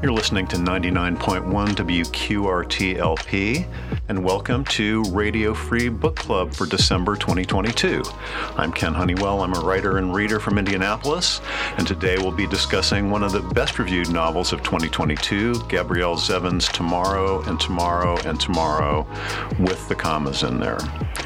You're listening to 99.1 WQRT-LP, and welcome to Radio Free Book Club for December 2022. I'm Ken Honeywell. I'm a writer and reader from Indianapolis, and today we'll be discussing one of the best-reviewed novels of 2022, Gabrielle Zevin's Tomorrow and Tomorrow and Tomorrow, with the commas in there.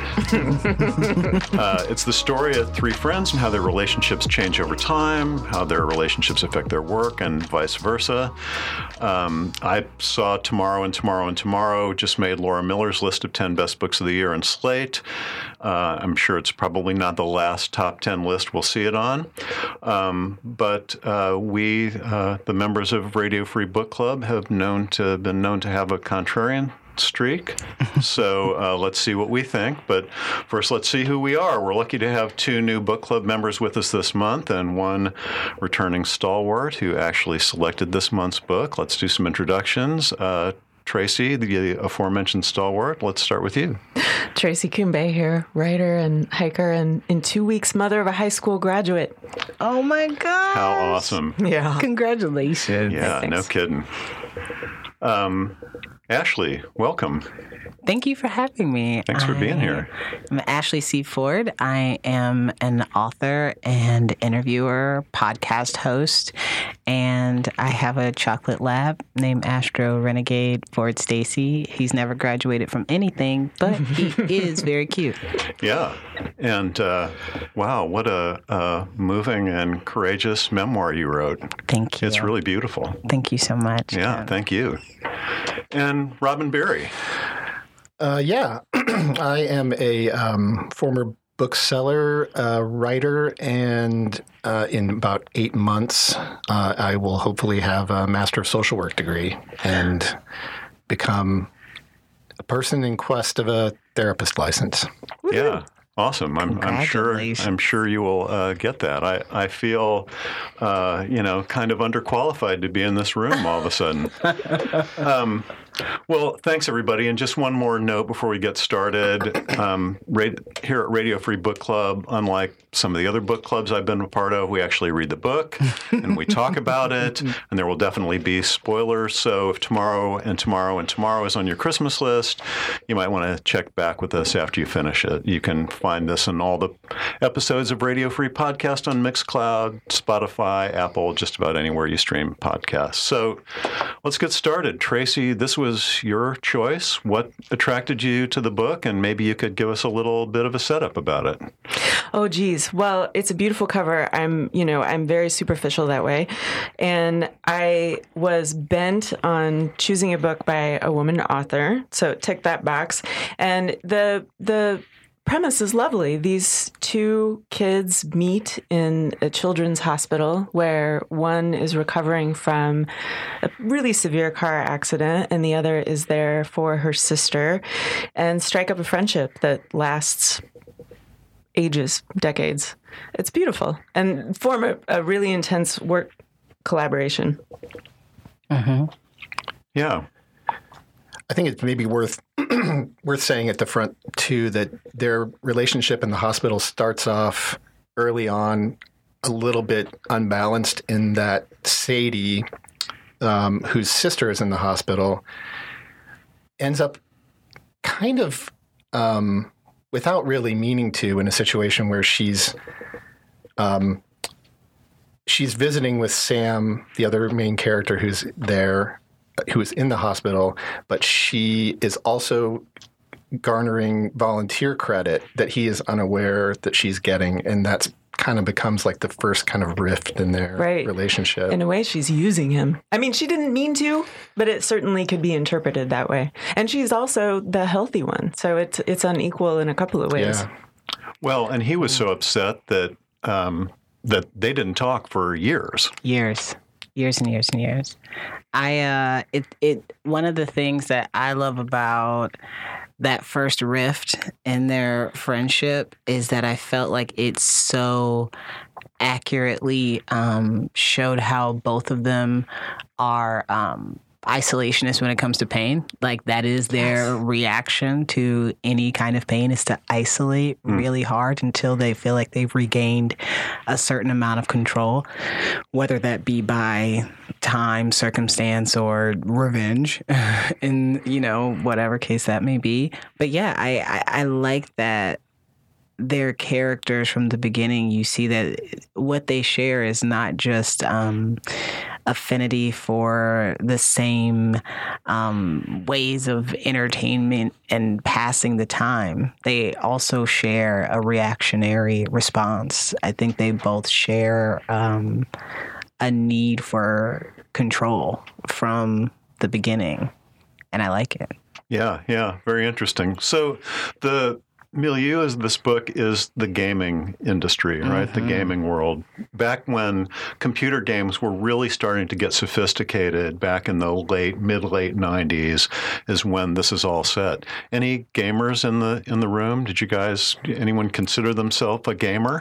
It's the story of three friends and how their relationships change over time, how their relationships affect their work, and vice versa. I saw Tomorrow and Tomorrow and Tomorrow just made Laura Miller's list of 10 best books of the year in Slate. I'm sure it's probably not the last top 10 list we'll see it on. But we, the members of Radio Free Book Club, have been known to have a contrarian streak. So let's see what we think. But first, let's see who we are. We're lucky to have two new book club members with us this month and one returning stalwart who actually selected this month's book. Let's do some introductions. Tracy, the aforementioned stalwart, let's start with you. Tracy Kumbay here, writer and hiker, and in 2 weeks, mother of a high school graduate. Oh my gosh. How awesome. Yeah. Congratulations. Yeah, Thanks. no kidding. Ashley, welcome. Thank you for having me. Thanks for being here. I'm Ashley C. Ford. I am an author and interviewer, podcast host, and I have a chocolate lab named Astro Renegade Ford Stacy. He's never graduated from anything, but he is very cute. Yeah. And wow, what a moving and courageous memoir you wrote. Thank you. It's really beautiful. Thank you so much. Yeah, thank you. And Robin Berry. I am a former bookseller, writer, and in about 8 months, I will hopefully have a Master of Social Work degree and become a person in quest of a therapist license. Yeah. Awesome. I'm sure you will get that. I feel, kind of underqualified to be in this room all of a sudden. Well, thanks, everybody. And just one more note before we get started. Here at Radio Free Book Club, unlike some of the other book clubs I've been a part of, we actually read the book and we talk about it. And there will definitely be spoilers. So if Tomorrow and Tomorrow and Tomorrow is on your Christmas list, you might want to check back with us after you finish it. You can find this in all the episodes of Radio Free Podcast on Mixcloud, Spotify, Apple, just about anywhere you stream podcasts. So let's get started. Tracy, this was your choice. What attracted you to the book? And maybe you could give us a little bit of a setup about it. Oh, geez. Well, it's a beautiful cover. I'm very superficial that way. And I was bent on choosing a book by a woman author. So tick that box. And the premise is lovely. These two kids meet in a children's hospital where one is recovering from a really severe car accident and the other is there for her sister, and strike up a friendship that lasts ages, decades. It's beautiful and form a really intense work collaboration. Mm-hmm. Yeah. I think it's maybe worth saying at the front, too, that their relationship in the hospital starts off early on a little bit unbalanced in that Sadie, whose sister is in the hospital, ends up kind of, without really meaning to, in a situation where she's visiting with Sam, the other main character who's there, who is in the hospital, but she is also garnering volunteer credit that he is unaware that she's getting. And that's kind of becomes like the first kind of rift in their relationship. In a way, she's using him. I mean, she didn't mean to, but it certainly could be interpreted that way. And she's also the healthy one. So it's unequal in a couple of ways. Yeah. Well, and he was so upset that that they didn't talk for years. Years and years and years. One of the things that I love about that first rift in their friendship is that I felt like it so accurately showed how both of them are isolationist when it comes to pain. Like that is their reaction to any kind of pain, is to isolate really hard until they feel like they've regained a certain amount of control, whether that be by time, circumstance, or revenge in, whatever case that may be. But yeah, I like that their characters from the beginning, you see that what they share is not just affinity for the same ways of entertainment and passing the time. They also share a reactionary response. I think they both share a need for control from the beginning, and I like it. Yeah, very interesting. So the milieu of this book is the gaming industry, right? The gaming world. Back when computer games were really starting to get sophisticated, back in the mid-late 90s, is when this is all set. Any gamers in the room? Anyone consider themselves a gamer?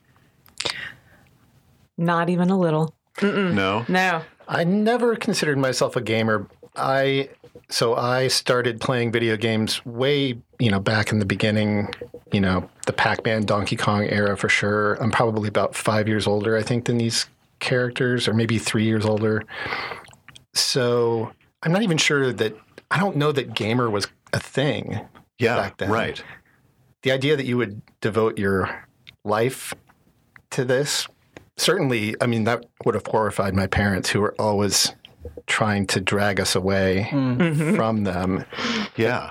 Not even a little. No? No. I never considered myself a gamer. So I started playing video games way, back in the beginning, the Pac-Man, Donkey Kong era for sure. I'm probably about 5 years older, I think, than these characters, or maybe 3 years older. So I'm not even sure I don't know that gamer was a thing back then. Right. The idea that you would devote your life to this, certainly, that would have horrified my parents, who were always trying to drag us away from them. Yeah.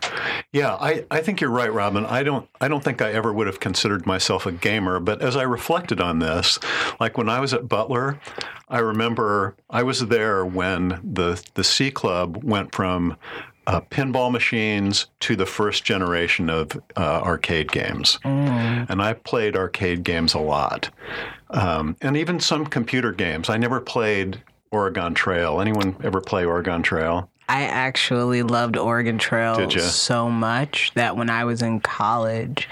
I think you're right, Robin. I don't think I ever would have considered myself a gamer, but as I reflected on this, like when I was at Butler, I remember I was there when the C Club went from pinball machines to the first generation of arcade games. And I played arcade games a lot. And even some computer games. I never played Oregon Trail. Anyone ever play Oregon Trail? I actually loved Oregon Trail Did ya? so much that when I was in college,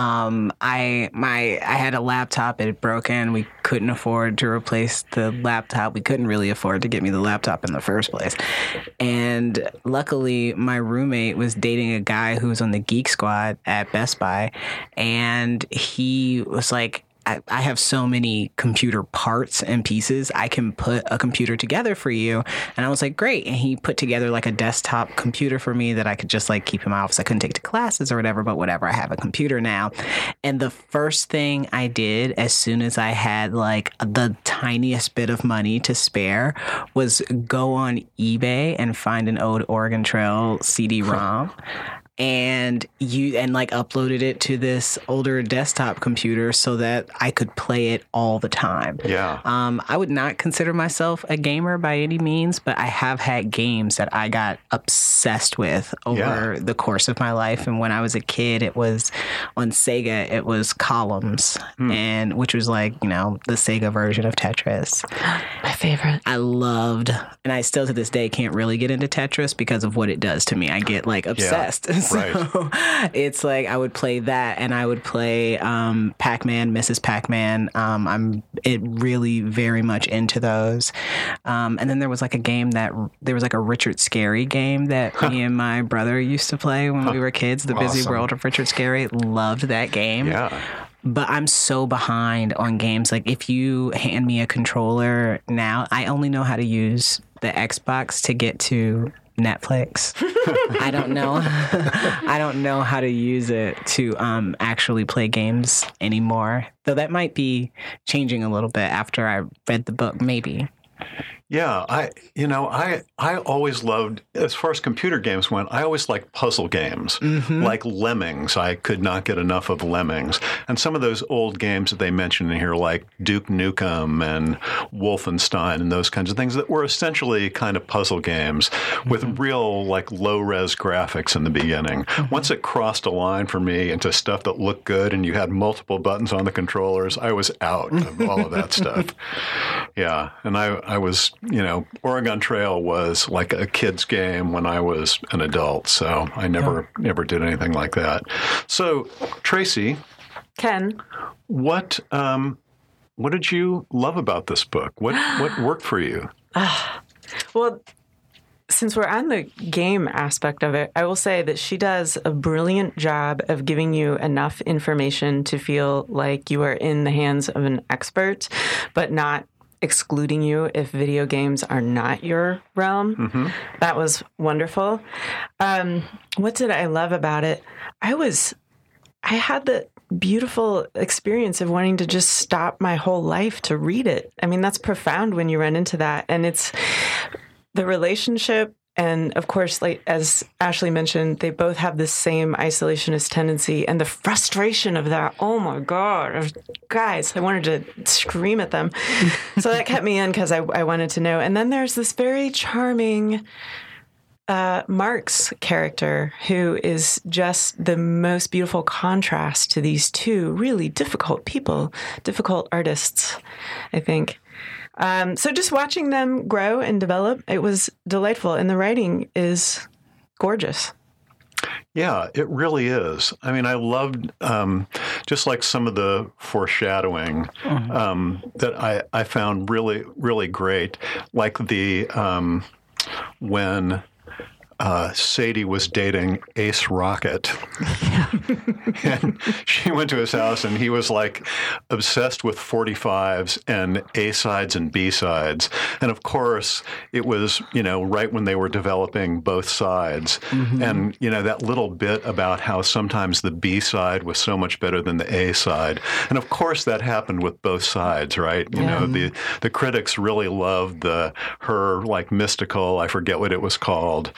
I had a laptop. It had broken. We couldn't afford to replace the laptop. We couldn't really afford to get me the laptop in the first place. And luckily, my roommate was dating a guy who was on the Geek Squad at Best Buy, and he was like, I have so many computer parts and pieces. I can put a computer together for you. And I was like, great. And he put together like a desktop computer for me that I could just like keep in my office. I couldn't take to classes or whatever, but whatever. I have a computer now. And the first thing I did as soon as I had like the tiniest bit of money to spare was go on eBay and find an old Oregon Trail CD-ROM. And like uploaded it to this older desktop computer so that I could play it all the time. Yeah. I would not consider myself a gamer by any means, but I have had games that I got obsessed with over the course of my life. And when I was a kid, it was on Sega. It was Columns, and which was like the Sega version of Tetris. My favorite. I loved, and I still to this day can't really get into Tetris because of what it does to me. I get like obsessed. Yeah. So it's like I would play that, and I would play Pac-Man, Mrs. Pac-Man. I'm really very much into those. And then there was like a game there was like a Richard Scarry game that me and my brother used to play when we were kids. The Busy World of Richard Scarry. Loved that game. Yeah. But I'm so behind on games. Like if you hand me a controller now, I only know how to use the Xbox to get to Netflix. I don't know how to use it to actually play games anymore. Though that might be changing a little bit after I read the book, maybe. Yeah, I always loved, as far as computer games went, I always liked puzzle games, like Lemmings. I could not get enough of Lemmings. And some of those old games that they mentioned in here, like Duke Nukem and Wolfenstein and those kinds of things that were essentially kind of puzzle games with real, like, low-res graphics in the beginning. Once it crossed a line for me into stuff that looked good and you had multiple buttons on the controllers, I was out of all of that stuff. Yeah, and I was, Oregon Trail was like a kid's game when I was an adult, so I never did anything like that. So, Tracy. Ken. What did you love about this book? What worked for you? Well, since we're on the game aspect of it, I will say that she does a brilliant job of giving you enough information to feel like you are in the hands of an expert, but not excluding you if video games are not your realm. Mm-hmm. That was wonderful. What did I love about it? I had the beautiful experience of wanting to just stop my whole life to read it. I mean, that's profound when you run into that. And it's the relationship. And of course, like as Ashley mentioned, they both have the same isolationist tendency and the frustration of that. Oh my God, guys, I wanted to scream at them. So that kept me in because I wanted to know. And then there's this very charming Mark's character, who is just the most beautiful contrast to these two really difficult people, difficult artists, I think. So just watching them grow and develop, it was delightful. And the writing is gorgeous. Yeah, it really is. I mean, I loved just like some of the foreshadowing that I found really, really great. Like the when Sadie was dating Ace Rocket. And she went to his house and he was like obsessed with 45s and A-sides and B-sides. And of course, it was, right when they were developing both sides. Mm-hmm. And, that little bit about how sometimes the B-side was so much better than the A-side. And of course, that happened with both sides, right? The critics really loved her like mystical, I forget what it was called.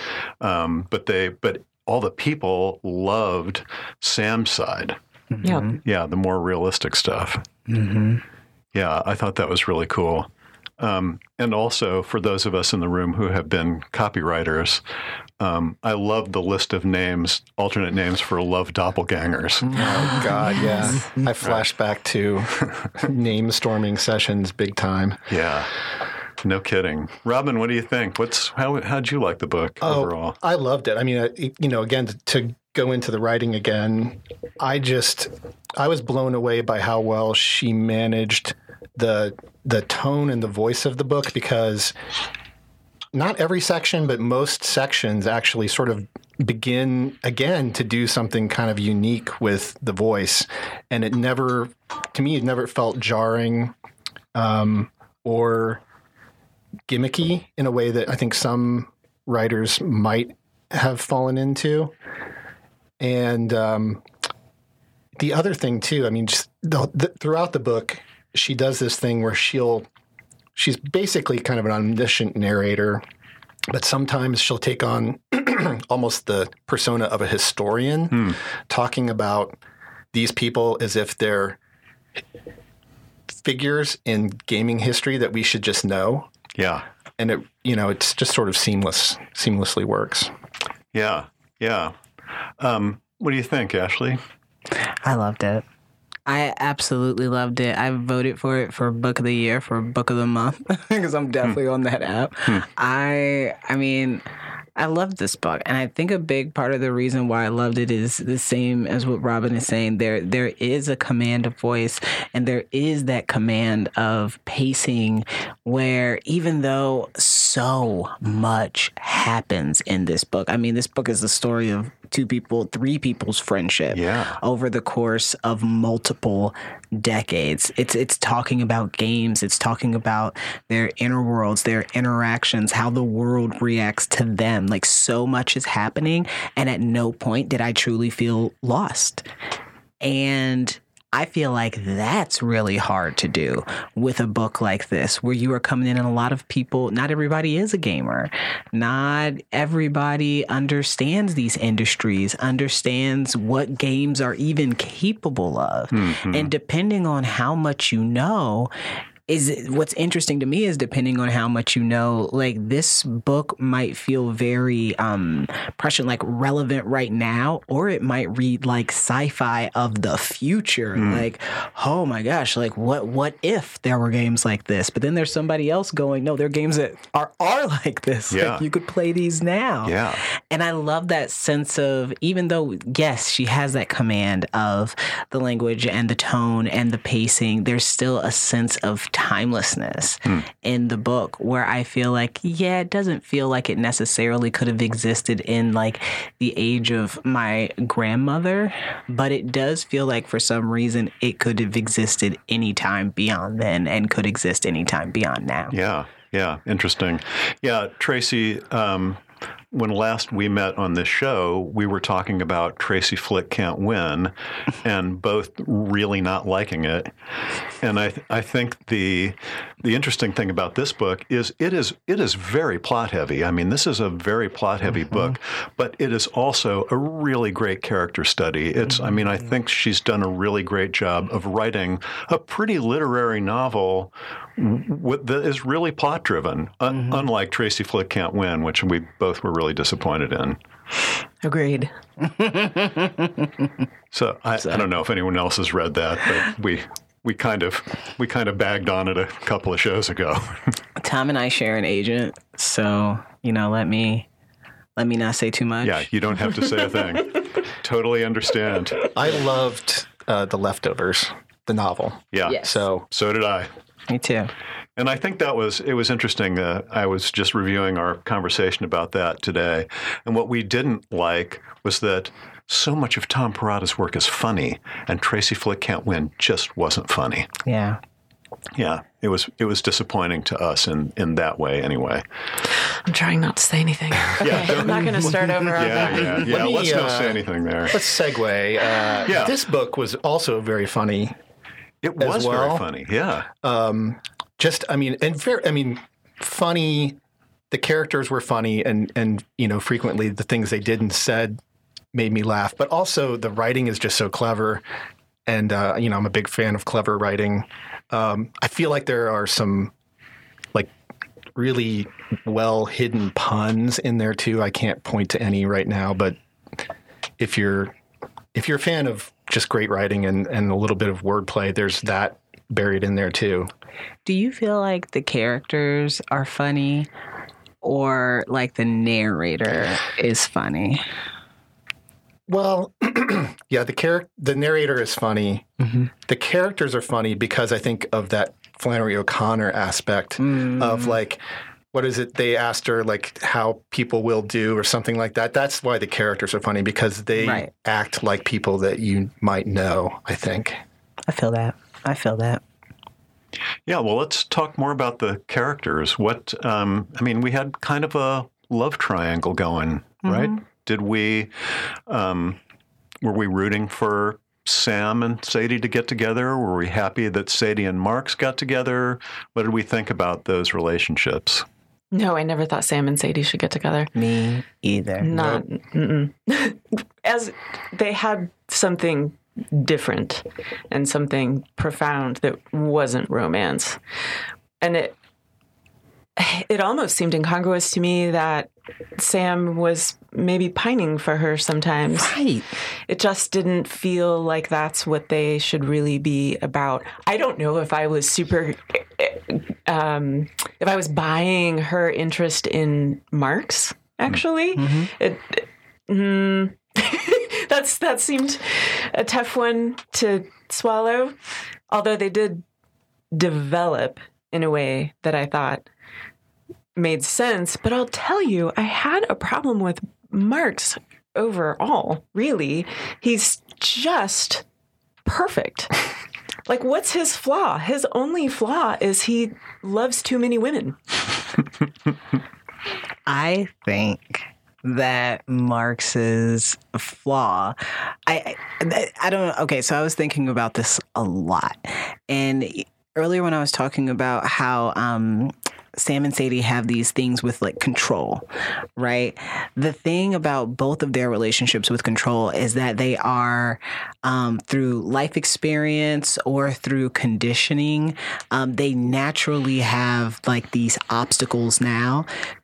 But all the people loved Sam's side. Mm-hmm. Yeah, the more realistic stuff. Mm-hmm. Yeah, I thought that was really cool. And also, for those of us in the room who have been copywriters, I love the list of names, alternate names for love doppelgangers. Oh, God, yeah. I flash back to name storming sessions big time. Yeah. No kidding. Robin, what do you think? How'd you like the book overall? I loved it. I mean, again, to go into the writing again, I was blown away by how well she managed the tone and the voice of the book, because not every section, but most sections actually sort of begin again to do something kind of unique with the voice. And it never felt jarring or gimmicky in a way that I think some writers might have fallen into. And the other thing too, I mean, just throughout the book, she does this thing where she's basically kind of an omniscient narrator, but sometimes she'll take on almost the persona of a historian, talking about these people as if they're figures in gaming history that we should just know. Yeah. And it's just sort of seamlessly works. Yeah. Yeah. What do you think, Ashley? I loved it. I absolutely loved it. I voted for it for Book of the Year, for Book of the Month, because I'm definitely on that app. I mean, I loved this book. And I think a big part of the reason why I loved it is the same as what Robin is saying. There is a command of voice, and there is that command of pacing, where even though so much happens in this book, I mean, this book is the story of three people's friendship over the course of multiple decades. It's talking about games. It's talking about their inner worlds, their interactions, how the world reacts to them. Like, so much is happening, and at no point did I truly feel lost. And I feel like that's really hard to do with a book like this, where you are coming in and a lot of people, not everybody is a gamer. Not everybody understands these industries, understands what games are even capable of. Mm-hmm. And depending on how much you know, what's interesting to me is depending on how much you know, like, this book might feel very prescient, like relevant right now, or it might read like sci-fi of the future. Like, oh my gosh, like what if there were games like this? But then there's somebody else going, no, there are games that are like this. Yeah. Like, you could play these now. Yeah. And I love that sense of, even though, yes, she has that command of the language and the tone and the pacing, there's still a sense of timelessness in the book where I feel like, yeah, it doesn't feel like it necessarily could have existed in like the age of my grandmother, but it does feel like for some reason it could have existed anytime beyond then and could exist anytime beyond now. Yeah, interesting. Yeah, Tracy, when last we met on this show, we were talking about Tracy Flick Can't Win, and both really not liking it. And I think the interesting thing about this book is it is very plot heavy. I mean, this is a very plot heavy book, but it is also a really great character study. I mean, I think she's done a really great job of writing a pretty literary novel that is really plot driven, unlike Tracy Flick Can't Win, which we both were really disappointed in. Agreed. So I don't know if anyone else has read that, but we kind of bagged on it a couple of shows ago. Tom and I share an agent, so let me not say too much. Yeah, you don't have to say a thing. Totally understand. I loved The Leftovers, the novel. Yeah. Yes. So did I. Me too. And I think it was interesting. I was just reviewing our conversation about that today. And what we didn't like was that so much of Tom Perrotta's work is funny, and Tracy Flick Can't Win just wasn't funny. Yeah. Yeah, it was disappointing to us in that way anyway. I'm trying not to say anything. Okay, I'm not going to start over on that. Yeah. Let's not say anything there. Let's segue. This book was also very funny. It was very funny. Yeah. Funny. The characters were funny, and frequently the things they did and said made me laugh. But also the writing is just so clever, and I'm a big fan of clever writing. I feel like there are some like really well hidden puns in there too. I can't point to any right now, but if you're a fan of just great writing and a little bit of wordplay, there's that buried in there too. Do you feel like the characters are funny or like the narrator is funny? Well, yeah, the narrator is funny. Mm-hmm. The characters are funny because I think of that Flannery O'Connor aspect of like, what is it? They asked her like how people will do or something like that. That's why the characters are funny, because they act like people that you might know, I think. I feel that. Yeah, well, let's talk more about the characters. What, we had kind of a love triangle going, right? Did we, were we rooting for Sam and Sadie to get together? Were we happy that Sadie and Marks got together? What did we think about those relationships? No, I never thought Sam and Sadie should get together. Me either. As they had something different and something profound that wasn't romance. And it almost seemed incongruous to me that Sam was maybe pining for her sometimes. Right. It just didn't feel like that's what they should really be about. I don't know if I was if I was buying her interest in Marks, actually. That seemed a tough one to swallow, although they did develop in a way that I thought made sense. But I'll tell you, I had a problem with Marks overall, really. He's just perfect. Like, what's his flaw? His only flaw is he loves too many women. I think that Marx's flaw, I don't. Okay, so I was thinking about this a lot, and earlier when I was talking about how Sam and Sadie have these things with like control, right? The thing about both of their relationships with control is that they are through life experience or through conditioning, they naturally have like these obstacles now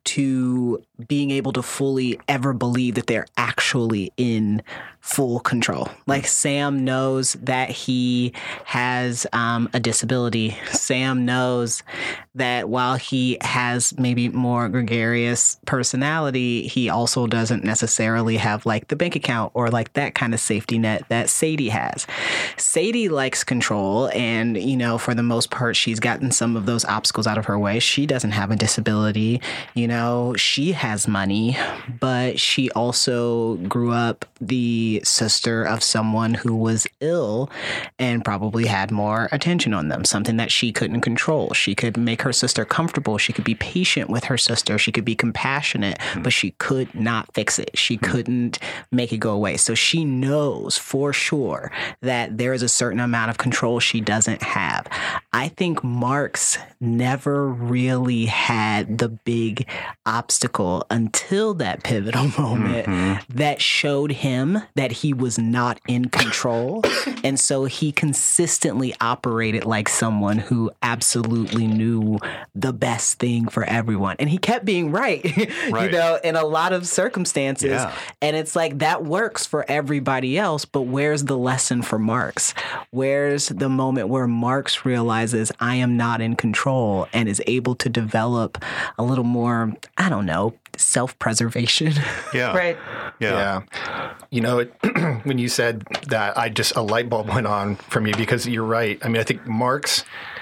to being able to fully ever believe that they're actually in full control. Like Sam knows that he has a disability. Sam knows that while he has maybe more gregarious personality, he also doesn't necessarily have like the bank account or like that kind of safety net that Sadie has. Sadie likes control, and, you know, for the most part, she's gotten some of those obstacles out of her way. She doesn't have a disability. You know, she has money, but she also grew up the sister of someone who was ill and probably had more attention on them, something that she couldn't control. She could make her sister comfortable. She could be patient with her sister. She could be compassionate, but she could not fix it. She couldn't make it go away. So she knows for sure that there is a certain amount of control she doesn't have. I think Marks never really had the big obstacle until that pivotal moment that showed him that he was not in control. And so he consistently operated like someone who absolutely knew the best thing for everyone. And he kept being right, you know, in a lot of circumstances. Yeah. And it's like that works for everybody else, but where's the lesson for Marks? Where's the moment where Marks realizes I am not in control and is able to develop a little more, I don't know, self-preservation? Yeah. Right. Yeah. You know, when you said that, a light bulb went on for me, because you're right. I mean, I think Marks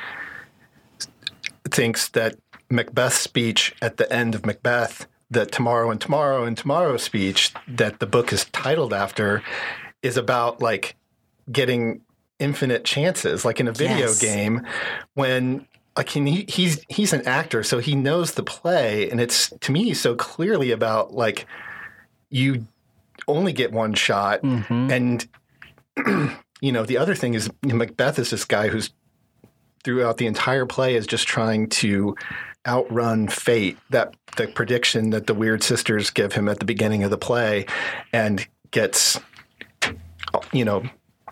thinks that Macbeth's speech at the end of Macbeth, the tomorrow and tomorrow and tomorrow speech that the book is titled after, is about like getting infinite chances, like in a video game, when like he's an actor, so he knows the play, and it's, to me, so clearly about like you only get one shot. And you know, the other thing is Macbeth is this guy who's throughout the entire play is just trying to outrun fate, that the prediction that the Weird Sisters give him at the beginning of the play, and gets, you know,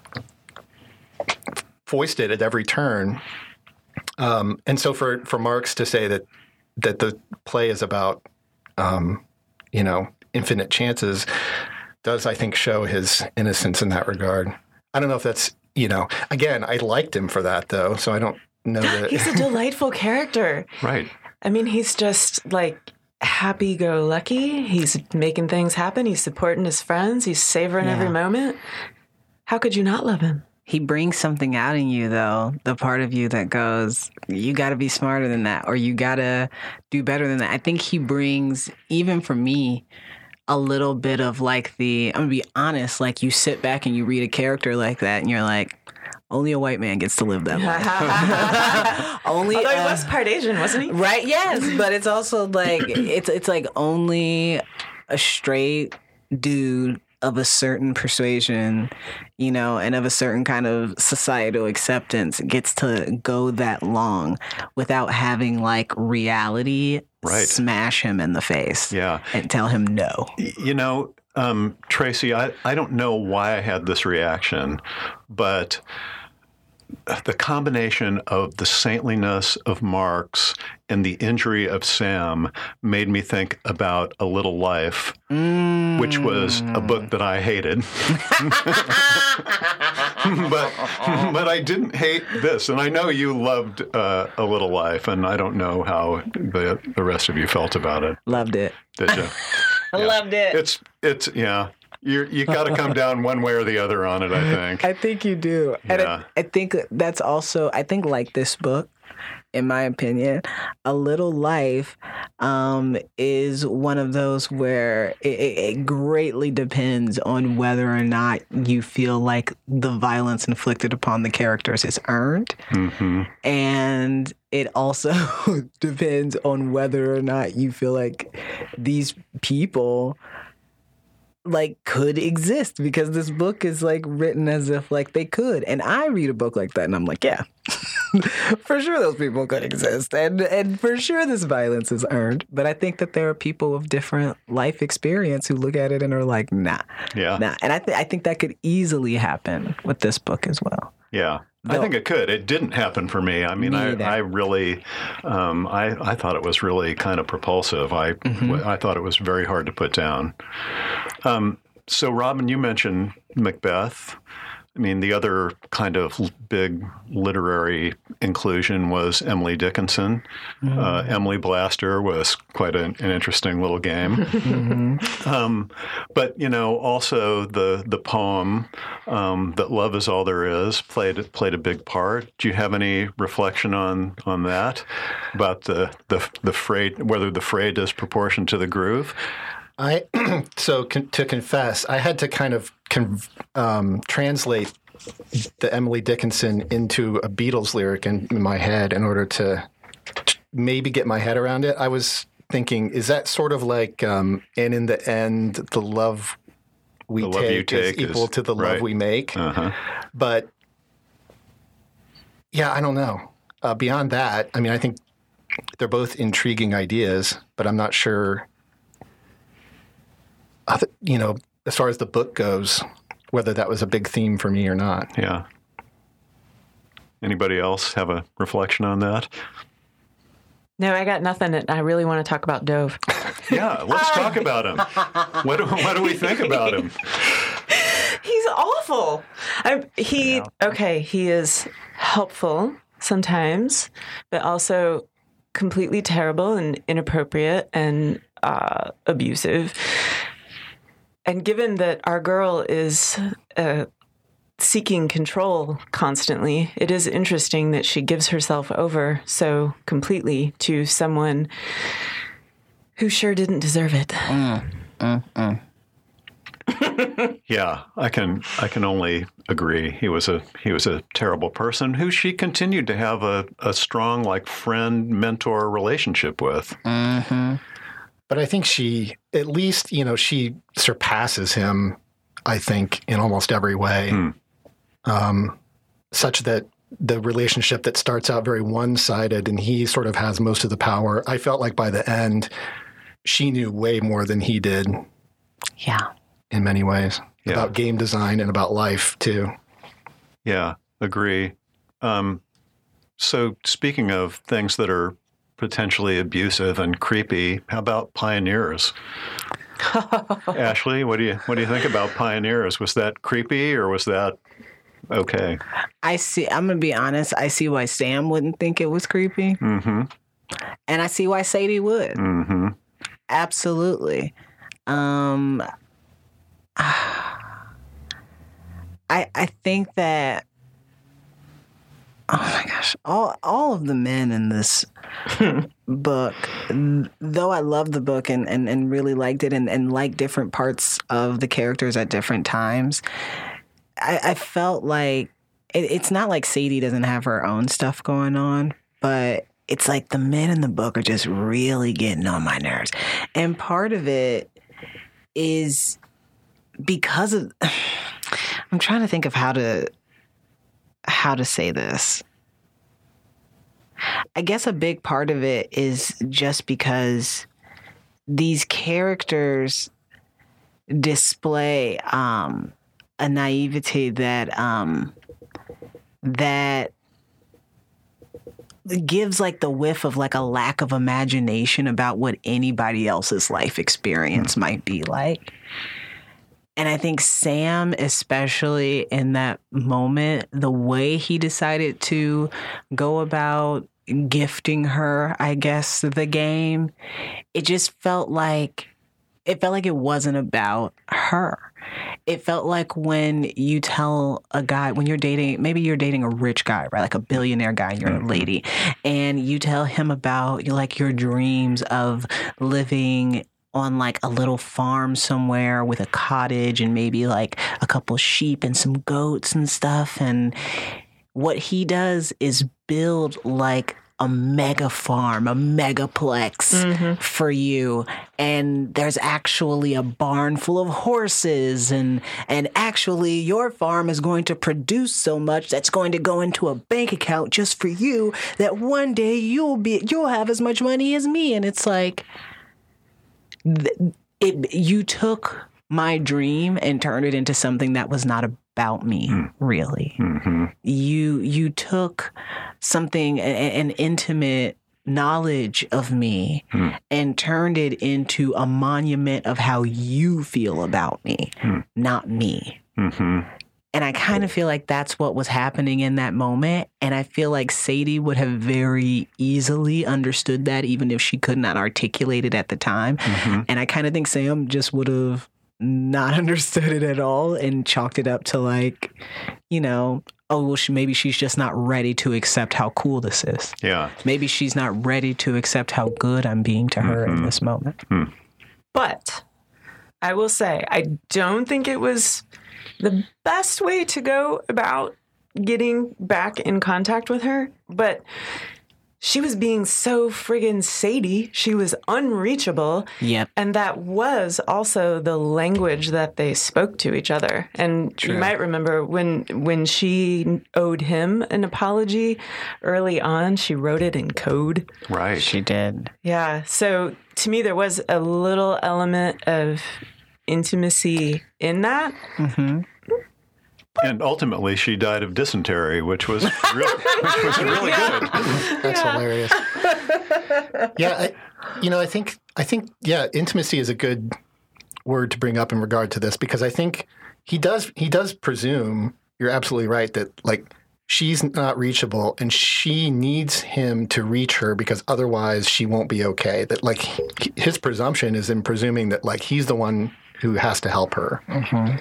foisted at every turn. And so for Marks to say that the play is about, you know, infinite chances does, I think, show his innocence in that regard. I don't know if that's, you know, again, I liked him for that, though, so I don't know that. He's a delightful character. Right. I mean, he's just like happy-go-lucky. He's making things happen. He's supporting his friends. He's savoring every moment. How could you not love him? He brings something out in you, though, the part of you that goes, you got to be smarter than that, or you got to do better than that. I think he brings, even for me, a little bit of like I'm going to be honest, like you sit back and you read a character like that and you're like, only a white man gets to live that life. Although he was part Asian, wasn't he? Right, yes. But it's also like, it's like only a straight dude of a certain persuasion, you know, and of a certain kind of societal acceptance gets to go that long without having like reality smash him in the face and tell him no. You know, Tracy, I don't know why I had this reaction, but the combination of the saintliness of Marks and the injury of Sam made me think about A Little Life, which was a book that I hated. but I didn't hate this. And I know you loved A Little Life, and I don't know how the rest of you felt about it. Loved it. Did you? Loved it. It's yeah. You got to come down one way or the other on it, I think. I think you do. Yeah. And I think that's also, I think like this book, in my opinion, A Little Life is one of those where it greatly depends on whether or not you feel like the violence inflicted upon the characters is earned. And it also depends on whether or not you feel like these people like could exist, because this book is like written as if like they could. And I read a book like that and I'm like, yeah, for sure those people could exist. And for sure this violence is earned. But I think that there are people with different life experience who look at it and are like, nah. And I think that could easily happen with this book as well. Yeah. I think it could. It didn't happen for me. I mean, I really, I thought it was really kind of propulsive. I thought it was very hard to put down. So, Robin, you mentioned Macbeth. I mean, the other kind of big literary inclusion was Emily Dickinson. Emily Blaster was quite an interesting little game. But, you know, also the poem that Love Is All There Is played a big part. Do you have any reflection on that, about the freight, whether the freight is proportioned to the groove? To confess, I had to kind of translate the Emily Dickinson into a Beatles lyric in my head in order to maybe get my head around it. I was thinking, is that sort of like, and in the end, the love we take is equal to the love we make? But yeah, I don't know. Beyond that, I mean, I think they're both intriguing ideas, but I'm not sure. You know, as far as the book goes, whether that was a big theme for me or not. Yeah. Anybody else have a reflection on that? No, I got nothing. I really want to talk about Dove. Yeah, let's talk about him. What do we think about him? He's awful. He is helpful sometimes, but also completely terrible and inappropriate and abusive. And given that our girl is seeking control constantly, it is interesting that she gives herself over so completely to someone who sure didn't deserve it. Yeah, I can only agree. He was a terrible person who she continued to have a strong, like, friend mentor relationship with. But I think she, at least, you know, she surpasses him, I think, in almost every way, such that the relationship that starts out very one-sided and he sort of has most of the power, I felt like by the end, she knew way more than he did. Yeah. In many ways. Yeah. About game design and about life, too. Yeah, agree. So speaking of things that are potentially abusive and creepy, how about Pioneers? Ashley, what do you think about Pioneers? Was that creepy or was that okay? I'm gonna be honest, I see why Sam wouldn't think it was creepy. And I see why Sadie would. Absolutely. I think that, oh my gosh, all of the men in this book, though I love the book and really liked it and liked different parts of the characters at different times, I felt like it's not like Sadie doesn't have her own stuff going on, but it's like the men in the book are just really getting on my nerves. And part of it is because of, I'm trying to think of how to say this. I guess a big part of it is just because these characters display a naivety that gives like the whiff of like a lack of imagination about what anybody else's life experience might be like. And I think Sam, especially in that moment, the way he decided to go about gifting her, I guess, the game, it just felt like it wasn't about her. It felt like when you tell a guy, when you're dating, maybe you're dating a rich guy, right? Like a billionaire guy, you're a lady, and you tell him about like your dreams of living on like a little farm somewhere with a cottage and maybe like a couple sheep and some goats and stuff. And what he does is build like a mega farm, a megaplex for you. And there's actually a barn full of horses and actually your farm is going to produce so much that's going to go into a bank account just for you that one day you'll have as much money as me. And it's like, you took my dream and turned it into something that was not about me, really. Mm-hmm. You took something, an intimate knowledge of me, and turned it into a monument of how you feel about me, not me. Mm-hmm. And I kind of feel like that's what was happening in that moment. And I feel like Sadie would have very easily understood that, even if she could not articulate it at the time. Mm-hmm. And I kind of think Sam just would have not understood it at all and chalked it up to like, oh, well, maybe she's just not ready to accept how cool this is. Yeah. Maybe she's not ready to accept how good I'm being to her in this moment. But I will say, I don't think it was the best way to go about getting back in contact with her, but she was being so friggin' Sadie. She was unreachable. Yep. And that was also the language that they spoke to each other. And you might remember when she owed him an apology early on, she wrote it in code. Right. She did. Yeah. So to me, there was a little element of intimacy in that. Mm-hmm. And ultimately, she died of dysentery, which was really good. That's hilarious. Yeah, I think intimacy is a good word to bring up in regard to this, because I think he does presume, you're absolutely right, that like she's not reachable and she needs him to reach her because otherwise she won't be okay. That like his presumption is in presuming that like he's the one who has to help her. Mm-hmm.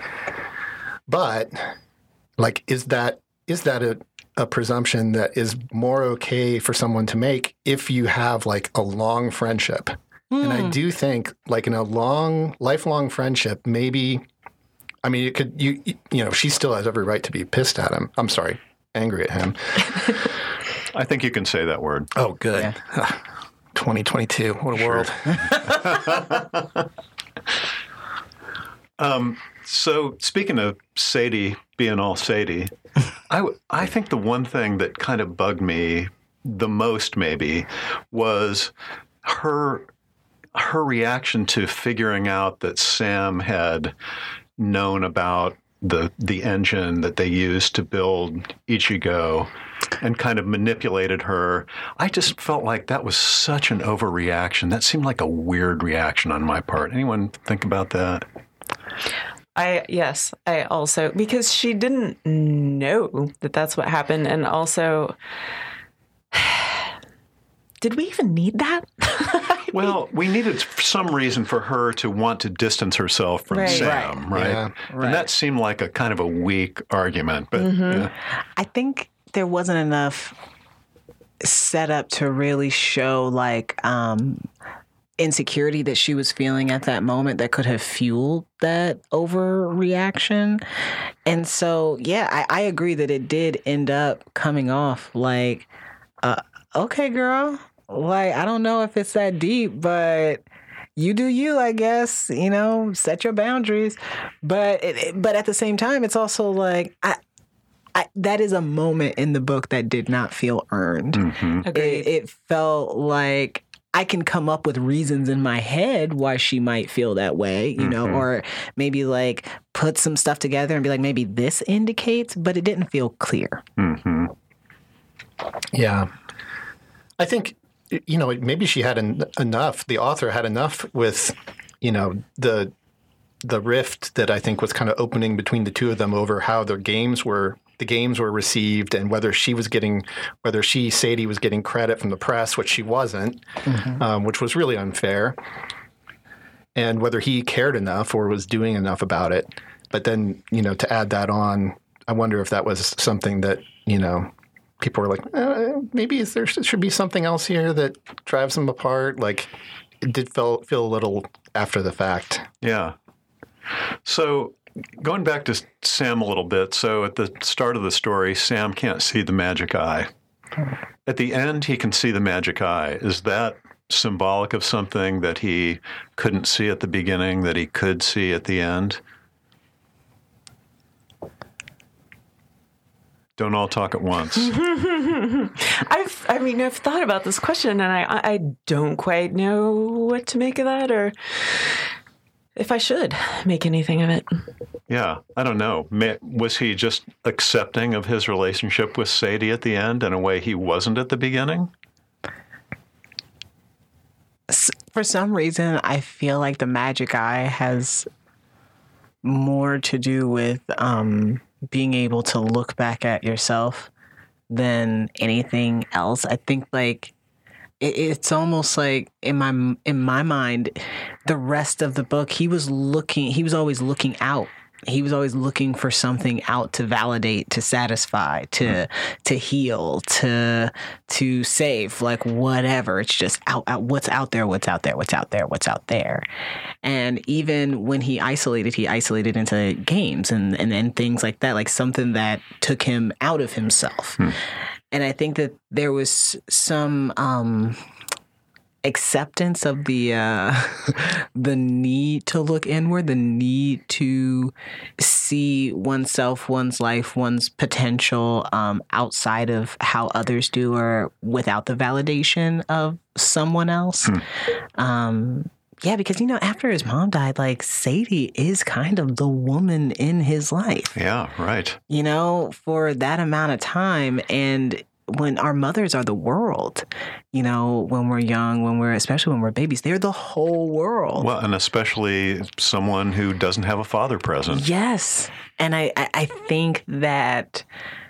But like, is that a presumption that is more okay for someone to make if you have like a long friendship? And I do think like in a lifelong friendship, maybe, I mean, it could, she still has every right to be pissed at him. I'm sorry, angry at him. I think you can say that word. Oh, good. Yeah. 2022. What a world. So speaking of Sadie being all Sadie, I think the one thing that kind of bugged me the most maybe was her reaction to figuring out that Sam had known about the engine that they used to build Ichigo and kind of manipulated her. I just felt like that was such an overreaction. That seemed like a weird reaction on my part. Anyone think about that? I also, because she didn't know that that's what happened. And also, did we even need that? Well, we needed some reason for her to want to distance herself from Sam, right? Yeah. And that seemed like a kind of a weak argument. But I think there wasn't enough set up to really show like insecurity that she was feeling at that moment that could have fueled that overreaction. And so, yeah, I agree that it did end up coming off like, okay, girl, like, I don't know if it's that deep, but you do you, I guess, set your boundaries. But at the same time, it's also like, that is a moment in the book that did not feel earned. Mm-hmm. Agreed. It felt like I can come up with reasons in my head why she might feel that way, or maybe like put some stuff together and be like, maybe this indicates, but it didn't feel clear. Mm-hmm. Yeah. I think, maybe she had enough, the author had enough with, the rift that I think was kind of opening between the two of them over how the games were received and whether Sadie was getting credit from the press, which she wasn't, which was really unfair, and whether he cared enough or was doing enough about it. But then, to add that on, I wonder if that was something that, people were like, maybe there should be something else here that drives them apart. Like, it did feel a little after the fact. Yeah. So going back to Sam a little bit, so at the start of the story, Sam can't see the magic eye. At the end, he can see the magic eye. Is that symbolic of something that he couldn't see at the beginning that he could see at the end? Don't all talk at once. I've thought about this question and I don't quite know what to make of that, or if I should make anything of it. Yeah, I don't know. Was he just accepting of his relationship with Sadie at the end in a way he wasn't at the beginning? For some reason, I feel like the magic eye has more to do with being able to look back at yourself than anything else. I think like it's almost like in my mind, the rest of the book, he was always looking out. He was always looking for something out to validate, to satisfy, to heal, to save, like whatever. It's just out what's out there. And even when he isolated into games and things like that, like something that took him out of himself. And I think that there was some acceptance of the need to look inward, the need to see oneself, one's life, one's potential outside of how others do or without the validation of someone else. Yeah, because, after his mom died, like, Sadie is kind of the woman in his life. Yeah, right. For that amount of time. And when our mothers are the world, when we're young, especially when we're babies, they're the whole world. Well, and especially someone who doesn't have a father present. Yes. And I think that,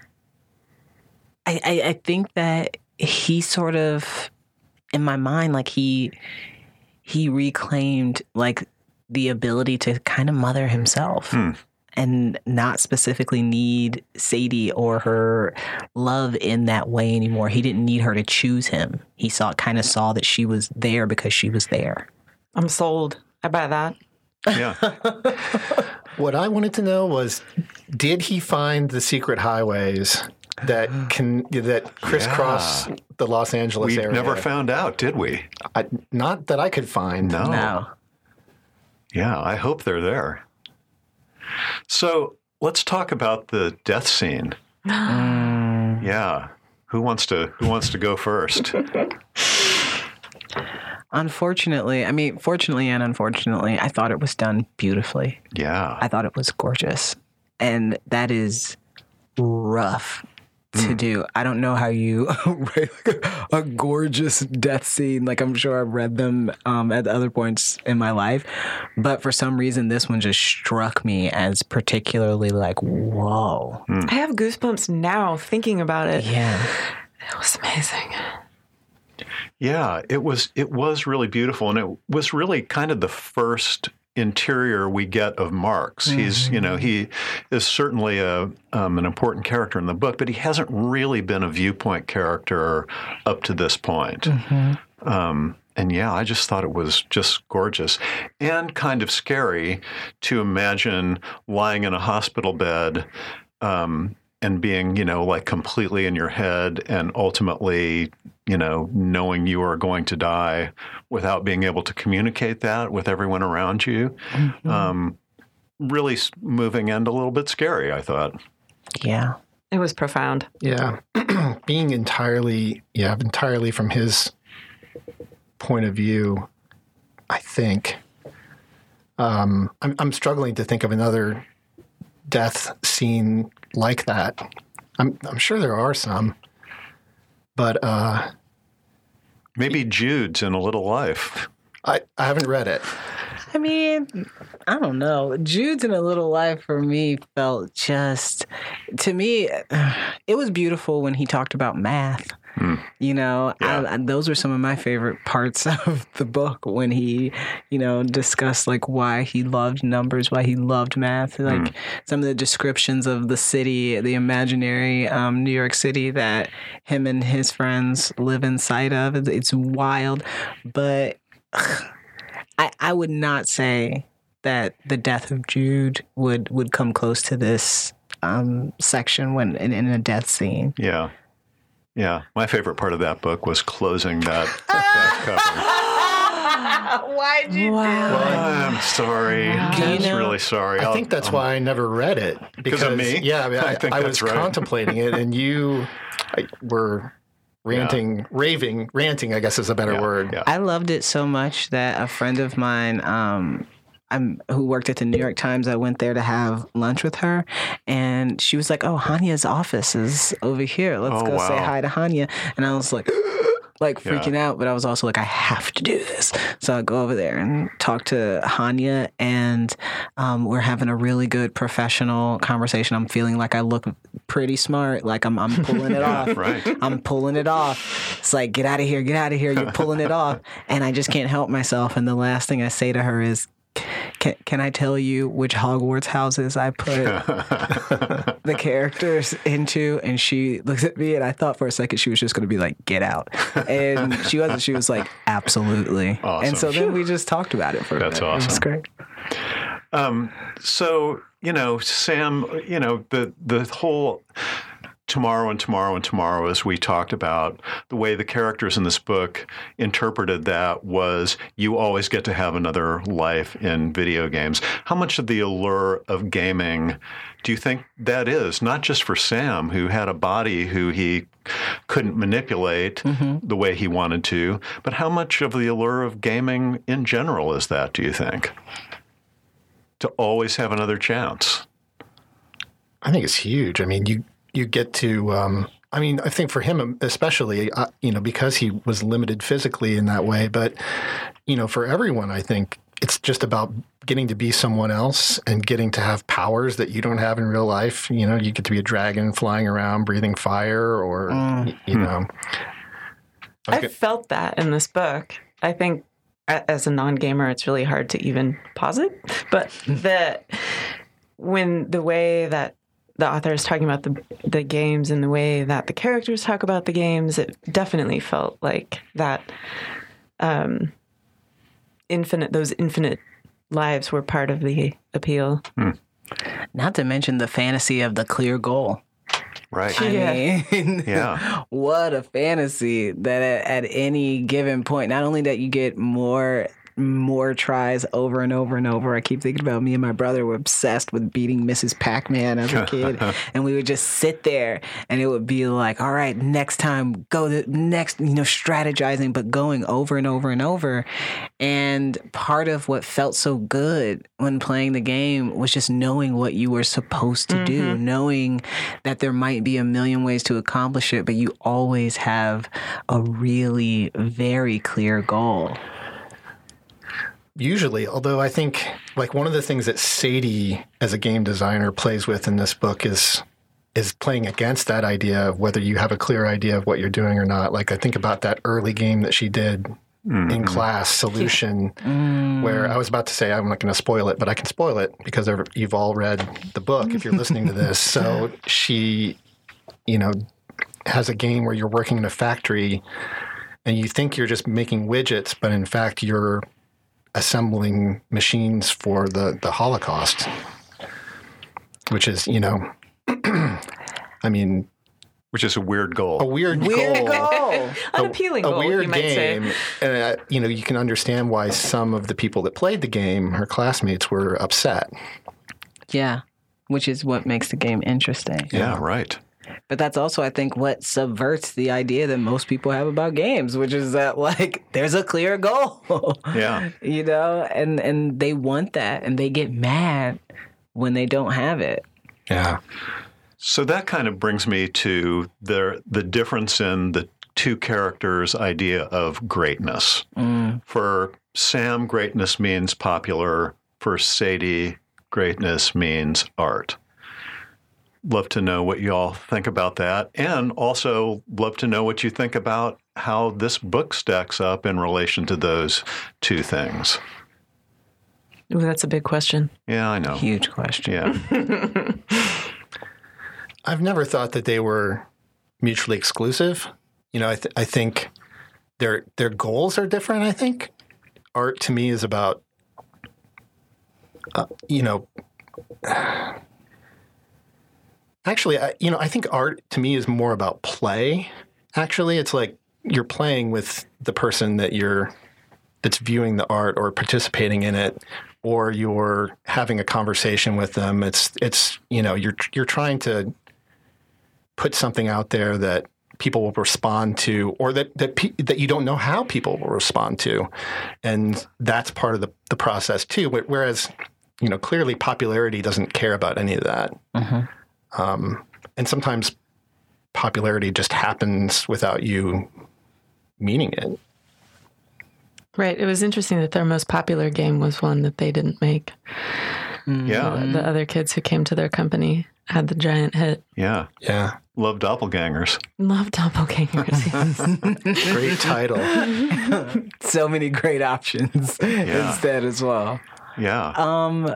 I think that he sort of, in my mind, like he reclaimed like the ability to kind of mother himself. And not specifically need Sadie or her love in that way anymore. He didn't need her to choose him. He kind of saw that she was there because she was there. I'm sold. I buy that. Yeah. What I wanted to know was, did he find the secret highways that crisscross the Los Angeles area? We never found out, did we? Not that I could find. No. Yeah, I hope they're there. So let's talk about the death scene. Yeah. Who wants to go first? Fortunately and unfortunately, I thought it was done beautifully. Yeah. I thought it was gorgeous. And that is rough to do. I don't know how you write a gorgeous death scene. Like, I'm sure I've read them at other points in my life. But for some reason, this one just struck me as particularly like, whoa. I have goosebumps now thinking about it. Yeah. It was amazing. Yeah, it was really beautiful. And it was really kind of the first interior we get of Marx. He's, he is certainly an important character in the book, but he hasn't really been a viewpoint character up to this point. And yeah, I just thought it was just gorgeous and kind of scary to imagine lying in a hospital bed and being, like completely in your head and ultimately, knowing you are going to die without being able to communicate that with everyone around you. Really moving and a little bit scary, I thought. Yeah. It was profound. Yeah. Being entirely from his point of view, I think. I'm struggling to think of another death scene like that. I'm sure there are some, but maybe Jude's in A Little Life. I haven't read it. I mean, I don't know. Jude's in A Little Life for me felt just, to me, it was beautiful when he talked about math. Those were some of my favorite parts of the book when he, discussed like why he loved numbers, why he loved math, like some of the descriptions of the city, the imaginary New York City that him and his friends live inside of. It's wild, but I would not say that the death of Jude would come close to this section when in a death scene. Yeah. Yeah, my favorite part of that book was closing that cover. Why'd you do that? Well, I'm sorry. I'm really sorry. I think that's why I never read it. Because of me? Yeah, I was right. contemplating it, and you were ranting, I guess is a better word. Yeah. I loved it so much that a friend of mine, who worked at the New York Times. I went there to have lunch with her, and she was like, "Oh, Hanya's office is over here. Let's go say hi to Hanya." And I was like freaking out, but I was also like, I have to do this. So I go over there and talk to Hanya, and we're having a really good professional conversation. I'm feeling like I look pretty smart, like I'm pulling it off. Right. I'm pulling it off. It's like, get out of here, you're pulling it off. And I just can't help myself. And the last thing I say to her is, Can I tell you which Hogwarts houses I put the characters into? And she looks at me, and I thought for a second she was just going to be like, get out. And she wasn't. She was like, absolutely. Awesome. And so then we just talked about it for a That's bit. awesome. It was great. So, Sam, the whole tomorrow and tomorrow and tomorrow, as we talked about, the way the characters in this book interpreted that was you always get to have another life in video games. How much of the allure of gaming do you think that is? Not just for Sam, who had a body who he couldn't manipulate the way he wanted to, but how much of the allure of gaming in general is that, do you think? To always have another chance. I think it's huge. I mean, you get to, I think for him especially, because he was limited physically in that way, but, for everyone, I think it's just about getting to be someone else and getting to have powers that you don't have in real life. You get to be a dragon flying around, breathing fire, or, I felt that in this book. I think as a non-gamer, it's really hard to even posit, but when the way that the author is talking about the games and the way that the characters talk about the games, it definitely felt like that those infinite lives were part of the appeal. Not to mention the fantasy of the clear goal. Right. I mean, what a fantasy that at any given point, not only that you get more tries over and over and over. I keep thinking about me and my brother were obsessed with beating Mrs. Pac-Man as a kid. And we would just sit there and it would be like, all right, next time, go the next, strategizing, but going over and over and over. And part of what felt so good when playing the game was just knowing what you were supposed to do, knowing that there might be a million ways to accomplish it, but you always have a really very clear goal. Usually, although I think like one of the things that Sadie as a game designer plays with in this book is playing against that idea of whether you have a clear idea of what you're doing or not. Like I think about that early game that she did in class, Solution, where I was about to say I'm not going to spoil it, but I can spoil it because you've all read the book if you're listening to this. So she, has a game where you're working in a factory and you think you're just making widgets, but in fact you're assembling machines for the Holocaust, which is, which is a weird goal. A weird goal. Unappealing goal, a weird you might game. say. And, you can understand why some of the people that played the game, her classmates, were upset. Yeah, which is what makes the game interesting. Yeah, right. But that's also, I think, what subverts the idea that most people have about games, which is that, there's a clear goal. Yeah. And they want that, and they get mad when they don't have it. Yeah. So that kind of brings me to the difference in the two characters' idea of greatness. For Sam, greatness means popular. For Sadie, greatness means art. Love to know what you all think about that. And also love to know what you think about how this book stacks up in relation to those two things. Ooh, that's a big question. Yeah, I know. Huge question. Yeah. I've never thought that they were mutually exclusive. I think their goals are different, I think. Art to me is about, actually, I think art to me is more about play. Actually, it's like you're playing with the person that's viewing the art or participating in it, or you're having a conversation with them. It's you're trying to put something out there that people will respond to, or that you don't know how people will respond to, and that's part of the process too. Whereas, clearly popularity doesn't care about any of that, and sometimes popularity just happens without you meaning it. Right. It was interesting that their most popular game was one that they didn't make. Yeah. The other kids who came to their company had the giant hit. Yeah. Yeah. Love doppelgangers. Love doppelgangers. Great title. So many great options instead as well. Yeah.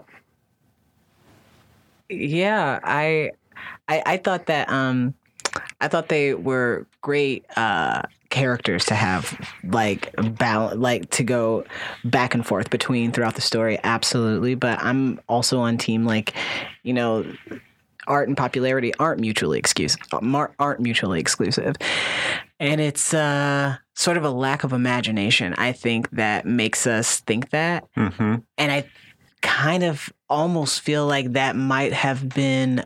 Yeah, I thought that I thought they were great characters to have, like, to go back and forth between throughout the story. Absolutely. But I'm also on team, art and popularity aren't mutually exclusive. And it's sort of a lack of imagination, I think, that makes us think that. Mm-hmm. And I kind of almost feel like that might have been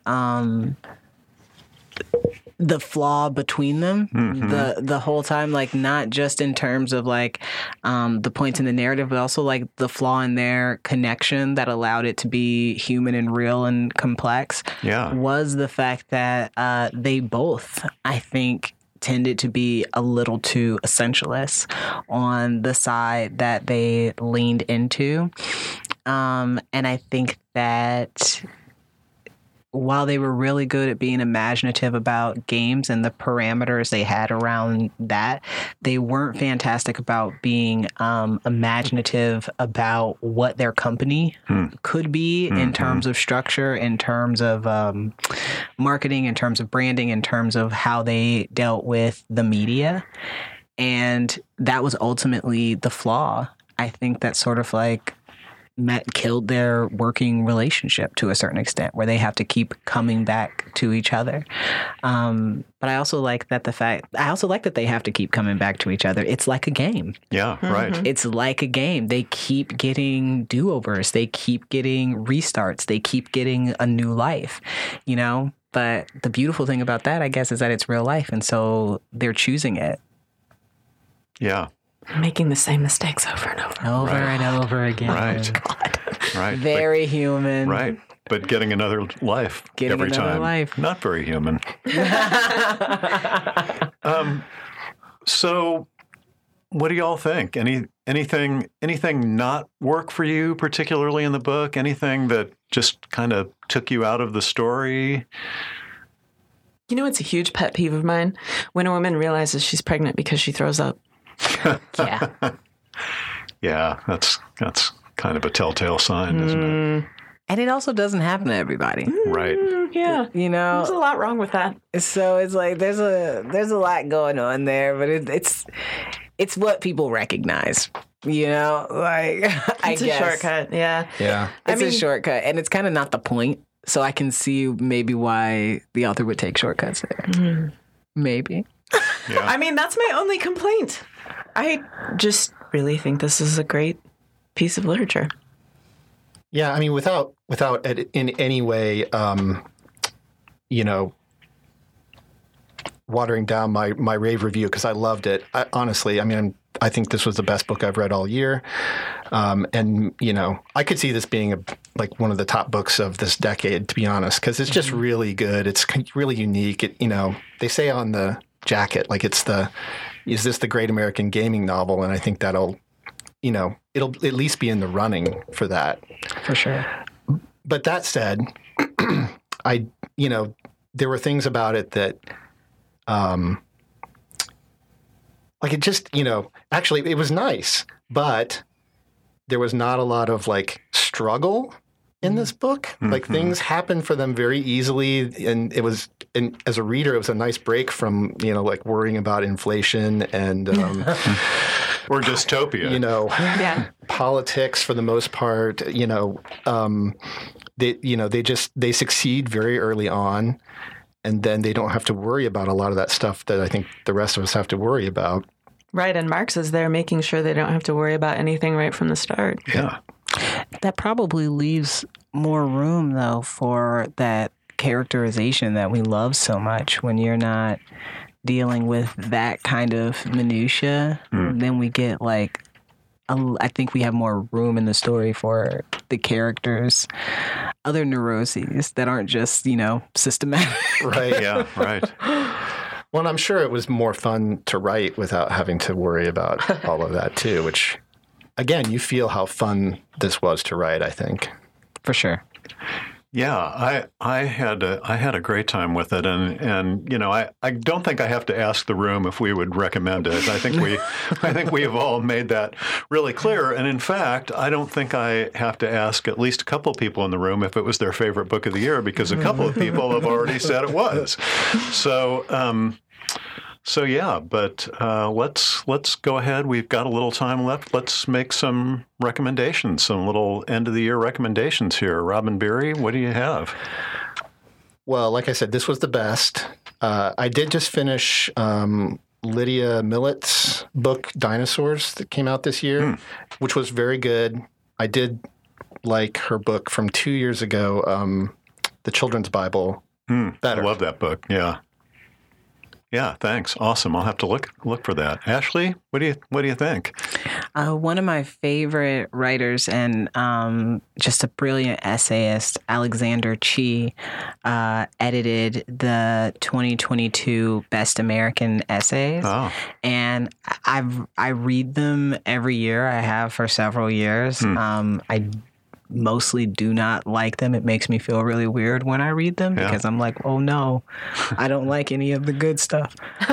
the flaw between them the whole time, like, not just in terms of the points in the narrative, but also like the flaw in their connection that allowed it to be human and real and complex. Yeah. Was the fact that they both, I think, tended to be a little too essentialist on the side that they leaned into. And I think that while they were really good at being imaginative about games and the parameters they had around that, they weren't fantastic about being imaginative about what their company could be in terms of structure, in terms of marketing, in terms of branding, in terms of how they dealt with the media. And that was ultimately the flaw. I think that sort of killed their working relationship to a certain extent, where they have to keep coming back to each other. But I also like that they have to keep coming back to each other. It's like a game. Yeah, right. It's like a game. They keep getting do-overs. They keep getting restarts. They keep getting a new life, But the beautiful thing about that, I guess, is that it's real life. And so they're choosing it. Yeah. Making the same mistakes over and over. Over and over again. Right. God. Right. Very human. Right. But getting another life every time. Life. Not very human. So what do y'all think? Anything not work for you particularly in the book? Anything that just kind of took you out of the story? It's a huge pet peeve of mine when a woman realizes she's pregnant because she throws up. Yeah. Yeah, that's kind of a telltale sign, isn't it? And it also doesn't happen to everybody. Right. Yeah. There's a lot wrong with that. So it's like there's a lot going on there, but it's what people recognize. It's a shortcut. Yeah. Yeah. It's a shortcut, and it's kind of not the point. So I can see maybe why the author would take shortcuts there. Maybe. Yeah. That's my only complaint. I just really think this is a great piece of literature. Yeah, without in any way, watering down my rave review, because I loved it. Honestly, I think this was the best book I've read all year. And, I could see this being one of the top books of this decade, to be honest, because it's just really good. It's really unique. They say on the jacket, is this the great American gaming novel? And I think that'll, it'll at least be in the running for that. For sure. But that said, there were things about it that, it just, actually it was nice, but there was not a lot of struggle in this book. Things happened for them very easily, and as a reader, it was a nice break from worrying about inflation and or dystopia. Politics for the most part. They succeed very early on, and then they don't have to worry about a lot of that stuff that I think the rest of us have to worry about. Right, and Marx is there making sure they don't have to worry about anything right from the start. Yeah. That probably leaves more room, though, for that characterization that we love so much when you're not dealing with that kind of minutia, then we get like, I think we have more room in the story for the characters' other neuroses that aren't just, systematic. Right. Yeah, right. Well, I'm sure it was more fun to write without having to worry about all of that too, which, again, you feel how fun this was to write, I think. For sure. Yeah, I had a great time with it, and I don't think I have to ask the room if we would recommend it. I think we have all made that really clear. And in fact, I don't think I have to ask at least a couple of people in the room if it was their favorite book of the year, because a couple of people have already said it was. So yeah, but let's go ahead. We've got a little time left. Let's make some recommendations, some little end of the year recommendations here. Robin Beery, what do you have? Well, like I said, this was the best. I did just finish Lydia Millett's book, Dinosaurs, that came out this year, which was very good. I did like her book from 2 years ago, The Children's Bible, better. I love that book. Yeah. Yeah, thanks. Awesome. I'll have to look for that. Ashley, what do you think? One of my favorite writers and just a brilliant essayist, Alexander Chee, edited the 2022 Best American Essays. Oh. And I read them every year. I have for several years. I mostly do not like them. It makes me feel really weird when I read them because I'm like, oh no, I don't like any of the good stuff.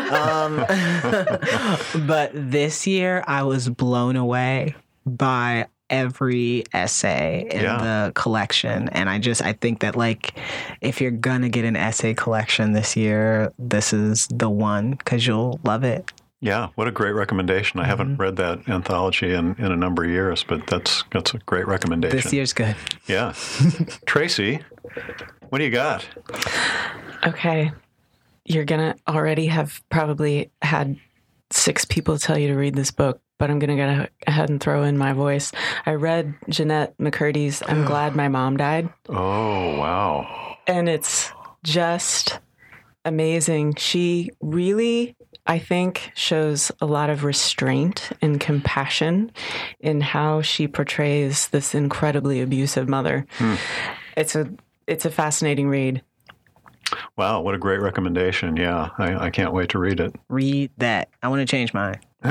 But this year I was blown away by every essay in the collection. And I think that like, if you're gonna get an essay collection this year, this is the one because you'll love it. Yeah, what a great recommendation. I haven't read that anthology in a number of years, but that's a great recommendation. This year's good. Yeah. Tracy, what do you got? Okay. You're going to already have probably had 6 people tell you to read this book, but I'm going to go ahead and throw in my voice. I read Jeanette McCurdy's I'm Glad My Mom Died. Oh, wow. And it's just amazing. She really, I think, shows a lot of restraint and compassion in how she portrays this incredibly abusive mother. It's a fascinating read. Wow, what a great recommendation. Yeah, I can't wait to read it. Read that. I want to change mine. No,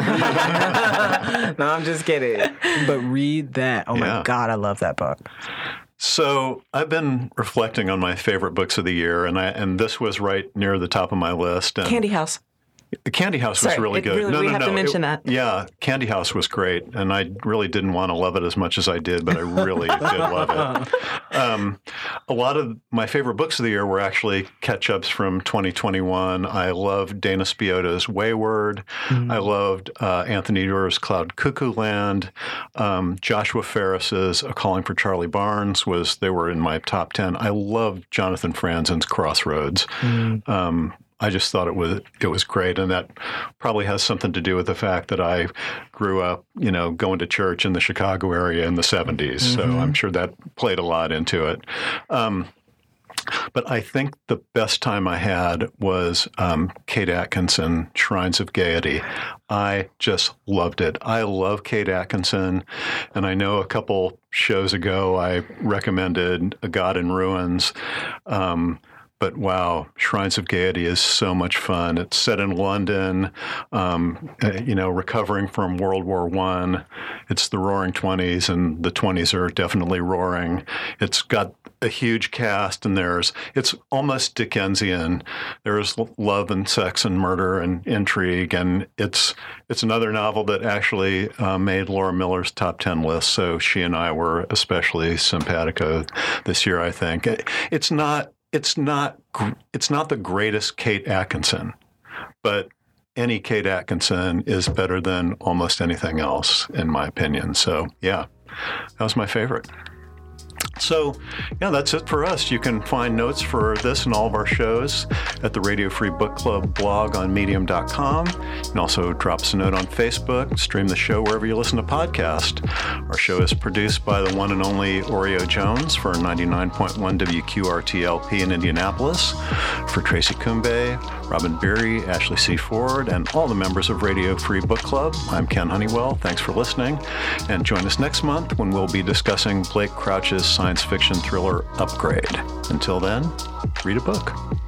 I'm just kidding. But read that. Oh my God, I love that book. So I've been reflecting on my favorite books of the year, and this was right near the top of my list. And Candy House. The Candy House was really good. We have to mention that. Yeah, Candy House was great, and I really didn't want to love it as much as I did, but I really did love it. A lot of my favorite books of the year were actually catch-ups from 2021. I loved Dana Spiotta's Wayward. I loved Anthony Doerr's Cloud Cuckoo Land. Joshua Ferris's A Calling for Charlie Barnes they were in my top 10. I loved Jonathan Franzen's Crossroads. I just thought it was great, and that probably has something to do with the fact that I grew up, going to church in the Chicago area in the 70s. So I'm sure that played a lot into it. But I think the best time I had was Kate Atkinson, Shrines of Gaiety. I just loved it. I love Kate Atkinson, and I know a couple shows ago I recommended A God in Ruins. But wow, Shrines of Gaiety is so much fun. It's set in London, recovering from World War I. It's the Roaring 20s, and the 20s are definitely roaring. It's got a huge cast, and it's almost Dickensian. There's love and sex and murder and intrigue, and it's another novel that actually made Laura Miller's top 10 list. So she and I were especially simpatico this year, I think. It's not the greatest Kate Atkinson, but any Kate Atkinson is better than almost anything else, in my opinion. So, yeah, that was my favorite. So, yeah, that's it for us. You can find notes for this and all of our shows at the Radio Free Book Club blog on medium.com. You can also drop us a note on Facebook, stream the show wherever you listen to podcasts. Our show is produced by the one and only Oreo Jones for 99.1 WQRT-LP in Indianapolis. For Tracy Kumbe, Robin Beery, Ashley C. Ford, and all the members of Radio Free Book Club, I'm Ken Honeywell. Thanks for listening. And join us next month when we'll be discussing Blake Crouch's science fiction thriller Upgrade. Until then, read a book.